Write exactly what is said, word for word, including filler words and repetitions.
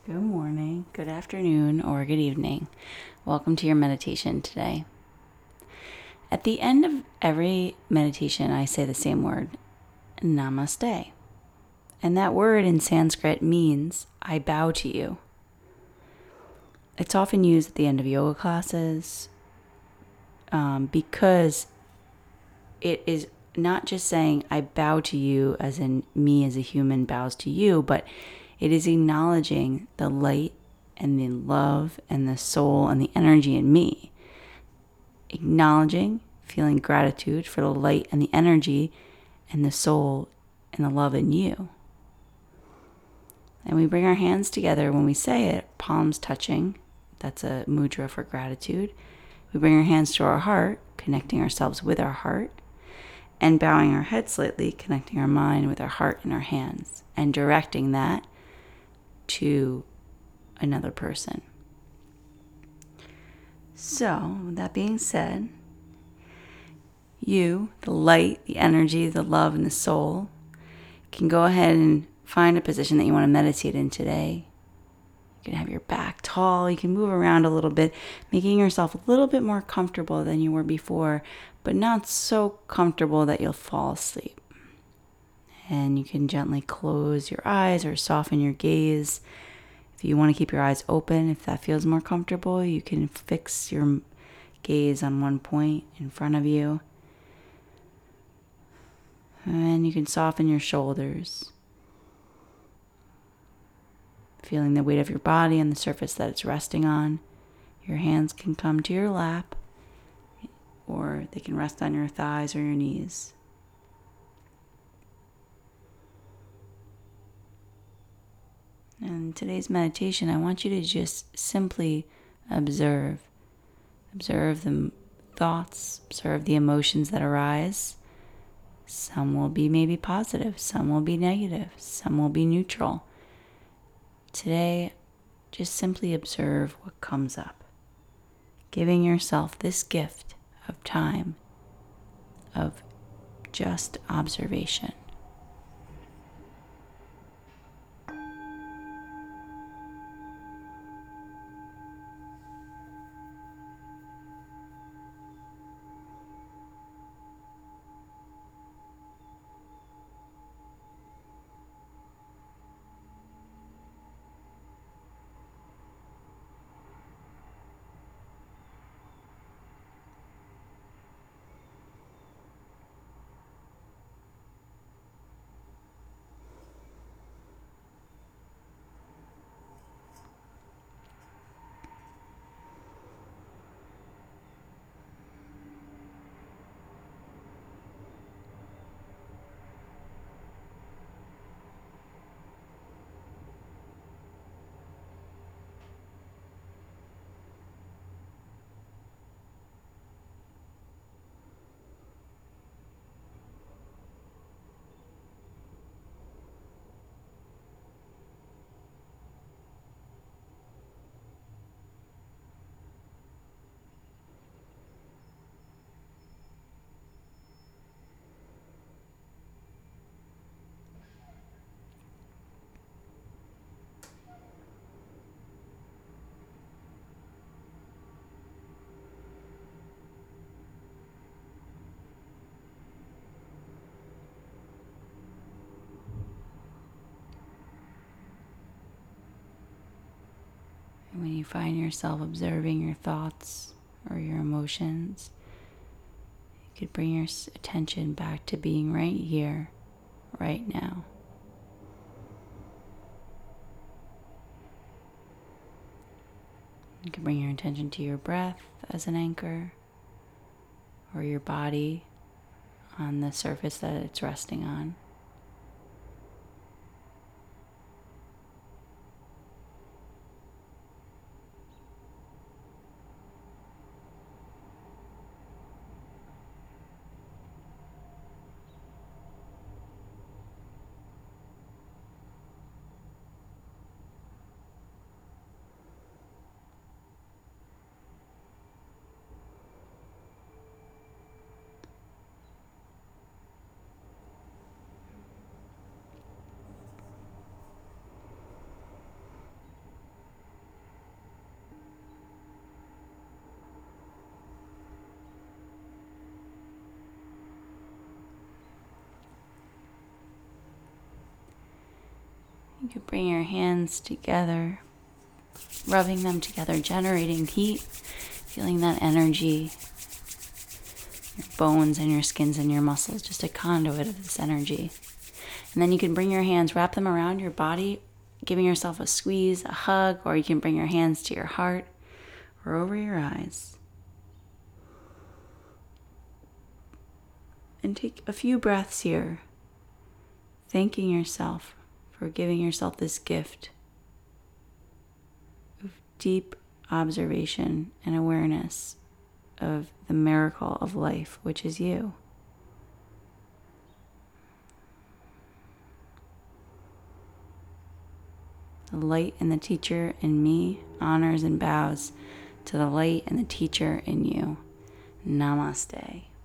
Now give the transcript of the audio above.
Good morning, good afternoon, or good evening. Welcome to your meditation today. At the end of every meditation, I say the same word, Namaste. And that word in Sanskrit means, I bow to you. It's often used at the end of yoga classes um, because it is not just saying, I bow to you, as in me as a human bows to you, but it is acknowledging the light and the love and the soul and the energy in me. Acknowledging, feeling gratitude for the light and the energy and the soul and the love in you. And we bring our hands together when we say it, palms touching. That's a mudra for gratitude. We bring our hands to our heart, connecting ourselves with our heart, and bowing our head slightly, connecting our mind with our heart and our hands, and directing that to another person. So, with that being said, you, the light, the energy, the love, and the soul, can go ahead and find a position that you want to meditate in today. You can have your back tall, you can move around a little bit, making yourself a little bit more comfortable than you were before, but not so comfortable that you'll fall asleep. And you can gently close your eyes or soften your gaze. If you want to keep your eyes open, if that feels more comfortable, you can fix your gaze on one point in front of you. And you can soften your shoulders, feeling the weight of your body on the surface that it's resting on. Your hands can come to your lap, or they can rest on your thighs or your knees. And today's meditation, I want you to just simply observe. Observe the thoughts, observe the emotions that arise. Some will be maybe positive, some will be negative, some will be neutral. Today, just simply observe what comes up, giving yourself this gift of time, of just observation. And when you find yourself observing your thoughts or your emotions, you could bring your attention back to being right here, right now. You can bring your attention to your breath as an anchor, or your body on the surface that it's resting on. You can bring your hands together, rubbing them together, generating heat, feeling that energy, your bones and your skins and your muscles, just a conduit of this energy. And then you can bring your hands, wrap them around your body, giving yourself a squeeze, a hug, or you can bring your hands to your heart or over your eyes. And take a few breaths here, thanking yourself for giving yourself this gift of deep observation and awareness of the miracle of life, which is you. The light in the teacher in me honors and bows to the light and the teacher in you. Namaste.